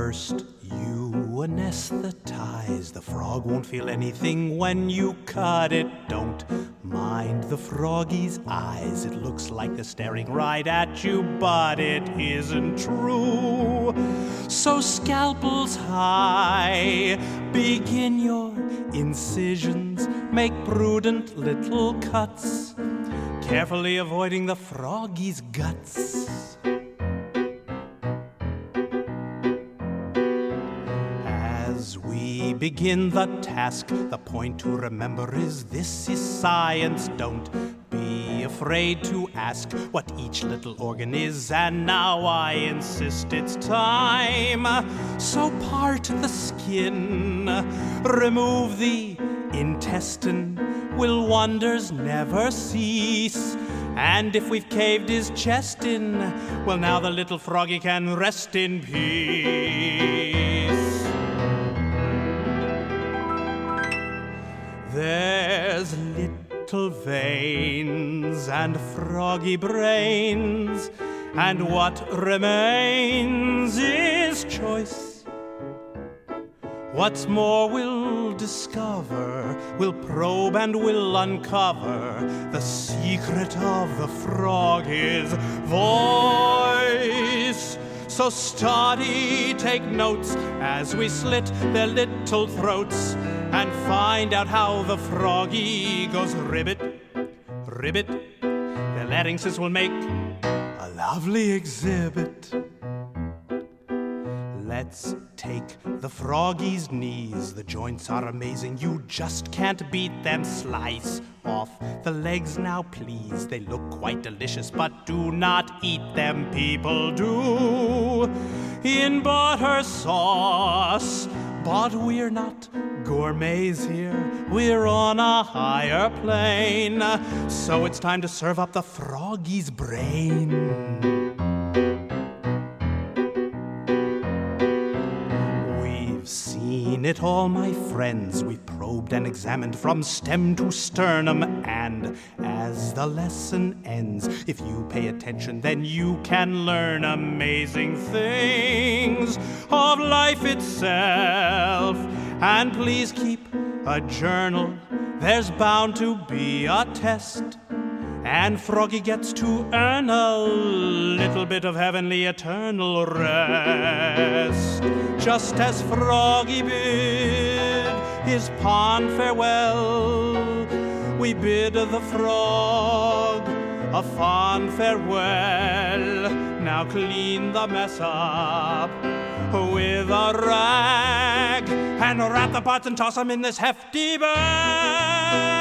First you anesthetize. The frog won't feel anything when you cut it. Don't mind the froggy's eyes. It looks like they're staring right at you, but it isn't true. So scalpels high, begin your incisions. Make prudent little cuts, carefully avoiding the froggy's guts. As we begin the task, the point to remember is this is science. Don't be afraid to ask what each little organ is, and now I insist it's time. So part the skin, remove the intestine, will wonders never cease? And if we've caved his chest in, well, now the little froggy can rest in peace. There's little veins and froggy brains, and what remains is choice. What's more, we'll discover, we'll probe and we'll uncover the secret of the froggy's voice. So study, take notes as we slit their little throats and find out how the froggy goes ribbit, ribbit. Their larynxes will make a lovely exhibit. Let's take the froggy's knees. The joints are amazing, you just can't beat them. Slice off the legs now, please. They look quite delicious, but do not eat them, people do. In butter sauce, but we're not gourmets here. We're on a higher plane. So it's time to serve up the froggy's brain. Seen it all, my friends. We've probed and examined from stem to sternum, and as the lesson ends, if you pay attention, then you can learn amazing things of life itself. And please keep a journal, there's bound to be a test, and Froggy gets to earn a little bit of heavenly eternal rest. Just as Froggy bid his pond farewell, we bid the frog a fond farewell. Now clean the mess up with a rag and wrap the pots and toss them in this hefty bag.